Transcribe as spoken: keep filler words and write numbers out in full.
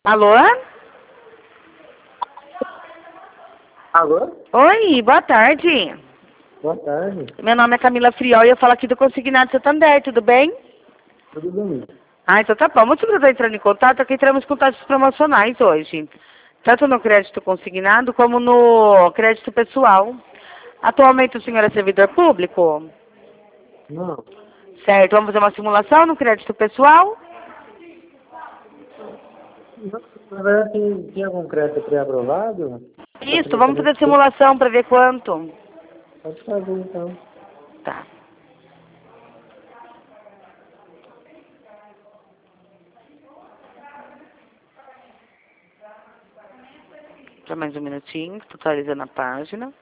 Alô? Alô? Oi, boa tarde. Boa tarde. Meu nome é Camila Friol e eu falo aqui do Consignado Santander, tudo bem? Tudo bem? Ah, então tá bom. Muito prazer entrando em contato, é que entramos com taxas promocionais hoje. Tanto no crédito consignado como no crédito pessoal. Atualmente o senhor é servidor público? Não. Certo, vamos fazer uma simulação no crédito pessoal? Na verdade, tem, tem algum crédito pré-aprovado? Isso, vamos fazer simulação para ver quanto. Pode fazer, então. Tá. Só mais um minutinho, tô atualizando a página.